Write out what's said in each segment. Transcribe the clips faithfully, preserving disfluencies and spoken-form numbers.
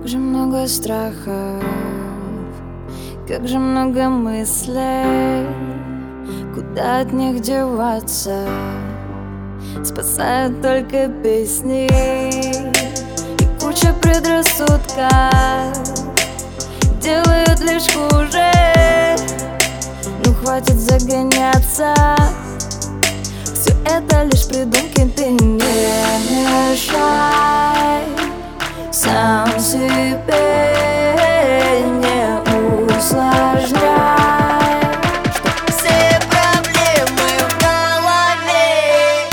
Как же много страхов, как же много мыслей, куда от них деваться? Спасают только песни и куча предрассудков делают лишь хуже. Ну хватит загоняться, все это лишь придумки. Ты не мешай сам себе, не усложняй. Все проблемы в голове.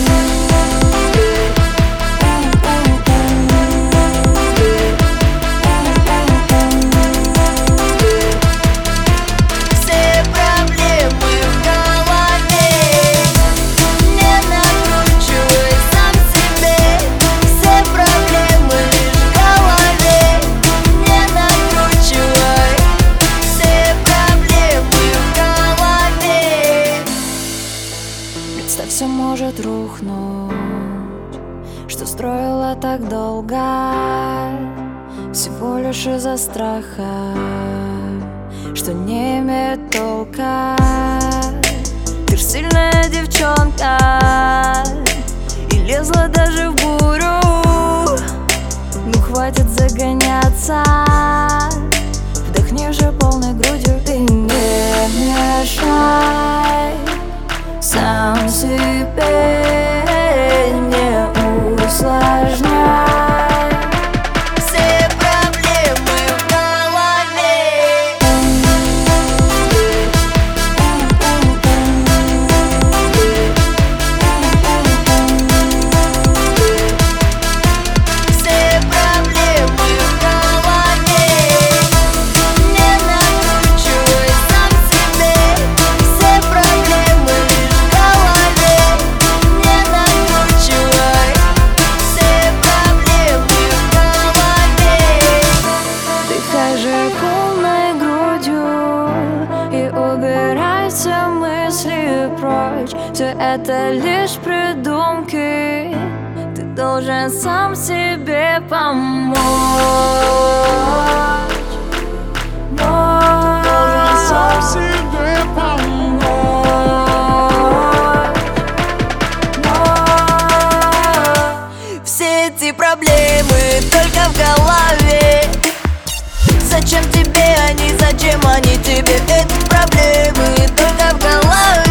Все проблемы в голове. Не накручивай сам себе. Все проблемы лишь в голове. Не накручивай. Все проблемы в голове. Представь, все может рухнуть, что строила так долго, всего лишь из-за страха, что не имеет толка. Ты ж сильная девчонка и лезла даже в бурю. Ну хватит загоняться, вдохни же полной грудью. Ты не мешай сам себе, не усложняй. Все проблемы в голове. Все проблемы в голове. Не накручивай сам себе. Все проблемы лишь в голове. Не накручивай. Все проблемы в голове. Дыхай же полной грудью и убирай все мысли прочь. Все это лишь придумки, ты должен сам себе помочь. Должен сам себе помочь. Все эти проблемы только в голове. Зачем тебе они, зачем они тебе? Эти проблемы только в голове.